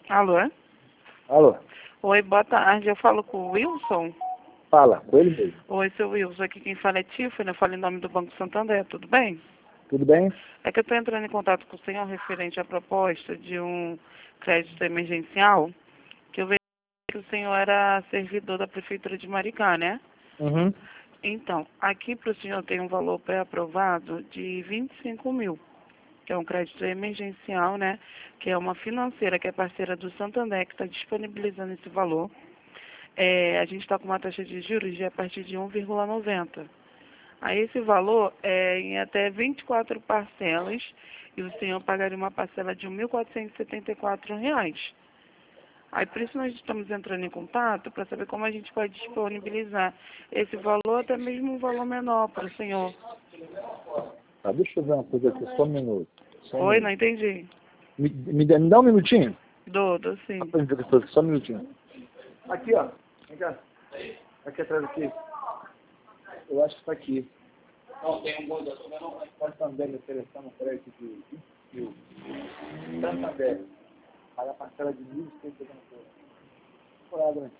Alô? Alô? Oi, boa tarde. Eu falo com o Wilson. Fala, com ele mesmo. Oi, seu Wilson. Aqui quem fala é Tiffany. Eu falo em nome do Banco Santander. Tudo bem? Tudo bem? É que eu estou entrando em contato com o senhor referente à proposta de um crédito emergencial, que eu vejo que o senhor era servidor da Prefeitura de Maricá, né? Uhum. Então, aqui para o senhor tem um valor pré-aprovado de 25 mil, que é um crédito emergencial, né? Que é uma financeira que é parceira do Santander, que está disponibilizando esse valor. A gente está com uma taxa de juros de a partir de 1,90. Aí esse valor é em até 24 parcelas e o senhor pagaria uma parcela de R$ 1.474. Aí por isso nós estamos entrando em contato para saber como a gente pode disponibilizar esse valor, até mesmo um valor menor para o senhor. Tá, deixa eu ver uma coisa aqui, só um minuto. Oi, não entendi. Me dá um minutinho? Dou sim. Só um minutinho. Aqui, ó. Vem cá. Aqui atrás aqui. Eu acho que tá aqui. Não, tem um gol da turma, não. Santander me oferecendo um crédito de 20 mil. Santander. Paga a parcela de 1.100. Né?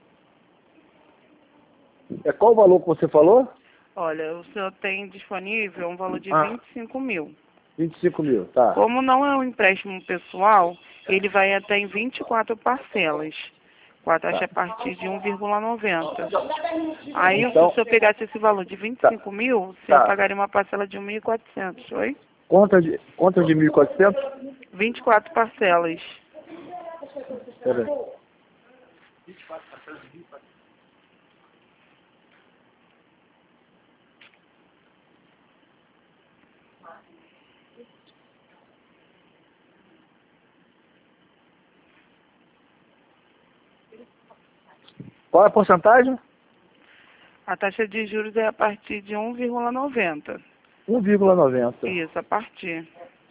É qual o valor que você falou? Olha, o senhor tem disponível um valor de 25 mil. 25 mil, tá. Como não é um empréstimo pessoal, ele vai até em 24 parcelas, com a taxa a partir de 1,90. Aí, Então, se o senhor pegasse esse valor de 25 mil, o senhor pagaria uma parcela de 1.400, oi? Conta de 1.400? 24 parcelas. Pera aí. Qual é a porcentagem? A taxa de juros é a partir de 1,90. 1,90. Isso, a partir.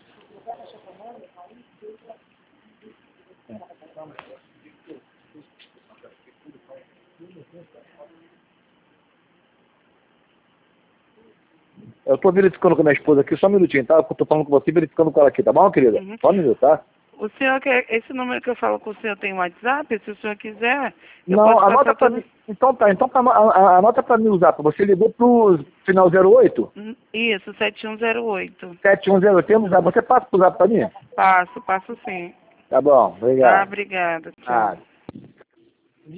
Eu tô verificando com a minha esposa aqui, só um minutinho, tá? Eu tô falando com você, verificando com ela aqui, tá bom, querida? Uhum. Só um minuto, tá? O senhor quer, esse número que eu falo com o senhor tem WhatsApp? Se o senhor quiser, eu Não, posso anota passar pra tudo. mim. Então tá, anota pra mim usar. Você ligou pro final 08? Isso, 7108. 7108, temos usar. Você passa pro zap pra mim? Passo sim. Tá bom, Tá, obrigado. obrigada. Ah, Tchau.